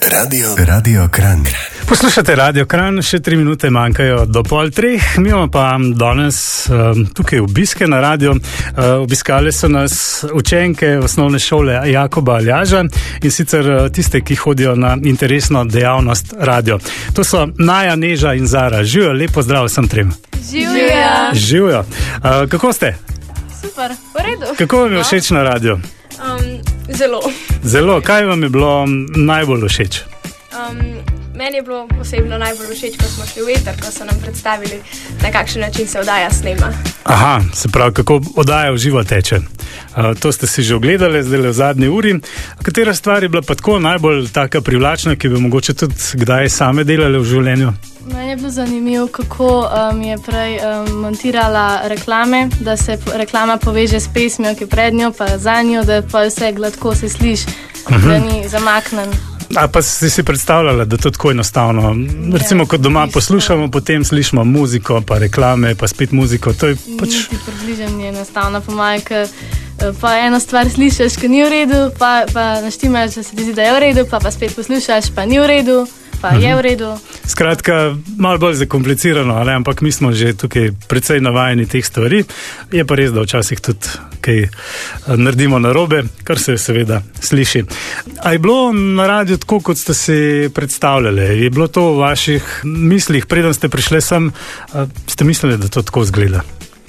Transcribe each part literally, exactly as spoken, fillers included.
Radio, Radio Kranj. Poslušate Radio Kranj, še tri minute manjkajo do pol treh. Mi imamo pa danes uh, tukaj obiske na radio. Uh, obiskali so nas učenke osnovne šole Jakoba Aljaža in sicer uh, tiste, ki hodijo na interesno dejavnost radio. To so Naja, Neža in Zara. Živijo, lepo zdrav vsem trem. Živijo. Živijo. Uh, kako ste? Super, v redu. Kako vam je všeč na radio? Um, zelo. Zelo. Kaj vam je bilo najbolj všeč? Um, meni je bilo posebno najbolj všeč, ko smo šli v eter, ko so nam predstavili, na kakšen način se oddaja snema. Aha, se pravi, kako oddaja v živo teče. Uh, to ste si že ogledali, zdaj v zadnji uri. Katera stvar je bila pa tako najbolj taka privlačna, ki bi mogoče tudi kdaj same delali v življenju? Meni je bilo zanimivo, kako um, je prej um, montirala reklame, da se reklama poveže s pesmijo, ki je pred njo, pa za njo, da pa vse gladko se sliši, uh-huh. da ni zamaknen. A pa si si predstavljala, da to tako enostavno, recimo, kot doma poslušamo, potem slišimo muziko, pa reklame, pa spet muziko, to je pač... Niti približno ni enostavno, po moje, ker pa eno stvar slišiš, ki ni v redu, pa, pa naštimaš, da se ti zdi, da je v redu, pa pa spet poslušaš, pa ni v redu, pa je v redu. Skratka, malo bolj zakomplicirano, ali, ampak mi smo že tukaj precej navajeni teh stvari. Je pa res, da včasih tudi kaj naredimo narobe, kar se seveda sliši. A je bilo na radiju tako, kot ste si predstavljali? Je bilo to v vaših mislih, preden ste prišli sem, ste mislili, da to tako izgleda?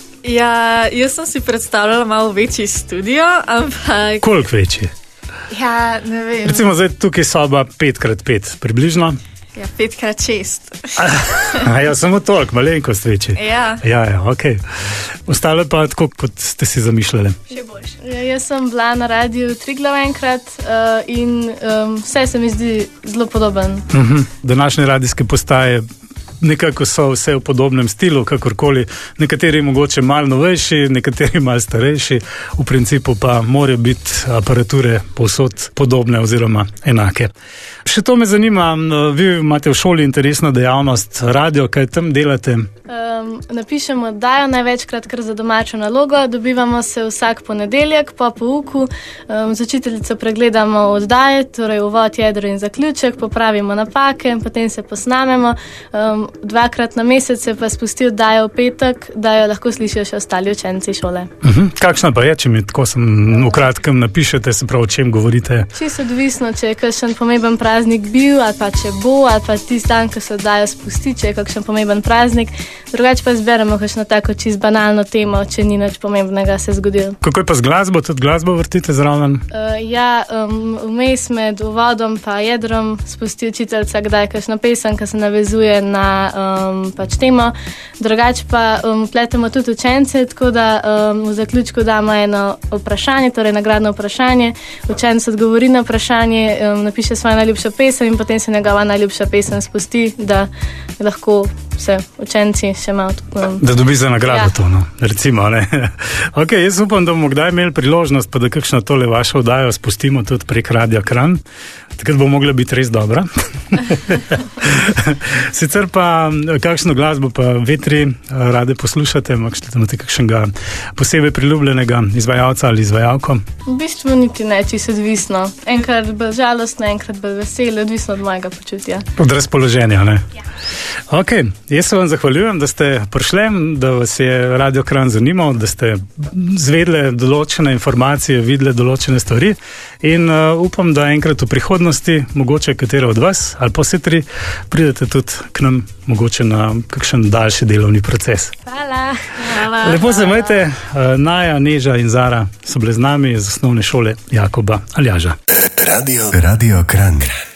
Ja, jaz sem si predstavljala malo večji studio, ampak... Koliko večji? Ja, ne vem. Recimo zdaj tukaj soba pet krat pet, približno? Ja, pet krat šest. A ja, samo toliko, malenkost večji. Ja. Ja, ja, okej. Okay. Ostalo pa tako, kot ste si zamišljali. Še boljše. Ja, jaz sem bila na radiju Triglav enkrat uh, in um, vse se mi zdi zelo podoben. Uh-huh. Današnje radijske postaje nekako so vse v podobnem stilu, kakorkoli. Nekateri mogoče malo novejši, nekateri malo starejši, v principu pa morajo biti aparature povsod podobne oziroma enake. Še to me zanima, vi imate v šoli interesno dejavnost radio, kaj tam delate? Um, napišemo oddajo največkrat kar za domačo nalogo, dobivamo se vsak ponedeljek po pouku, um, z učiteljico pregledamo oddaje, torej uvod, jedro in zaključek, popravimo napake, potem se posnamemo, um, dvakrat na mesec se pa spusti oddajo v petek, da jo lahko slišijo še ostali učenci šole. Uh-huh. Kakšna pa je, če mi tako sem v kratkem napišete, se prav o čem govorite? Čisto odvisno, če je kakšen pomemben praznik bil, ali pa če bo, ali pa tisti dan, ko se oddajo spusti, če je kakšen pomemben praznik. Drugače pa zberemo kakšno tako čisto banalno temo, če ni nič pomembnega se zgodilo. Kako je pa z glasbo? Tudi glasbo vrtite zraven? Uh, ja, um, vmes med uvodom pa jedrom spusti učiteljica kdaj kakšno pesem, ki se navezuje na um, pač temo. Drugače pa um, pletemo tudi učence, tako da um, v zaključku damo eno vprašanje, torej nagradno vprašanje. Učenec odgovori na vprašanje, um, napiše svojo najljubšo pesem in potem se njegova najljubša pesem spusti, da lahko se učenci še malo... Um, da dobi za nagrado ja. to, no, recimo, ne. Ok, jaz upam, da bomo kdaj imeli priložnost, pa da kakšno tole vašo oddajo spustimo tudi prek Radio Kranj. Takrat bo mogla biti res dobra. Sicer pa, kakšno glasbo pa vetri rade poslušate, imate kakšnega posebej priljubljenega izvajalca ali izvajalko? V bistvu niti ne, čisto odvisno. Enkrat bolj žalostno, enkrat bolj veselo, odvisno od mojega počutja. Od razpoloženja, ne? Ja. Ok, jaz se vam zahvaljujem, da ste prišli, da vas je Radio Kranj zanimal, da ste zvedli določene informacije, videli določene stvari in uh, upam, da enkrat v prihodnosti, mogoče katera od vas, ali pa vse tri, pridete tudi k nam mogoče na kakšen daljši delovni proces. Hvala. Hvala. Lepo se imejte, uh, Naja, Neža in Zara so bile z nami iz osnovne šole Jakoba Aljaža. Radio, Radio Kranj.